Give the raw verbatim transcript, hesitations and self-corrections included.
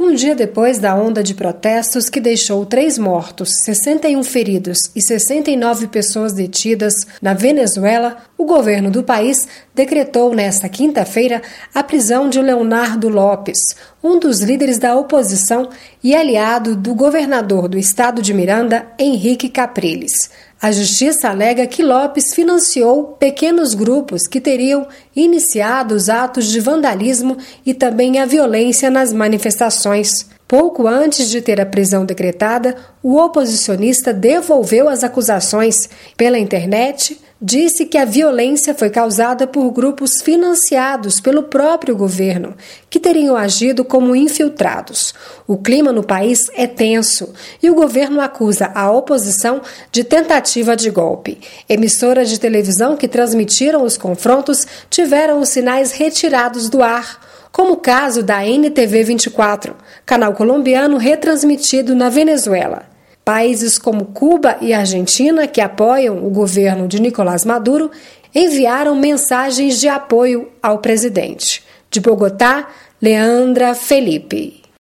Um dia depois da onda de protestos que deixou três mortos, sessenta e um feridos e sessenta e nove pessoas detidas na Venezuela, o governo do país decretou nesta quinta-feira a prisão de Leonardo Lopes, um dos líderes da oposição e aliado do governador do estado de Miranda, Henrique Capriles. A justiça alega que Lopes financiou pequenos grupos que teriam iniciado os atos de vandalismo e também a violência nas manifestações. Pouco antes de ter a prisão decretada, o oposicionista devolveu as acusações. Pela internet, disse que a violência foi causada por grupos financiados pelo próprio governo, que teriam agido como infiltrados. O clima no país é tenso e o governo acusa a oposição de tentativa de golpe. Emissoras de televisão que transmitiram os confrontos tiveram os sinais retirados do ar, como o caso da N T V vinte e quatro, canal colombiano retransmitido na Venezuela. Países como Cuba e Argentina, que apoiam o governo de Nicolás Maduro, enviaram mensagens de apoio ao presidente. De Bogotá, Leandra Felipe.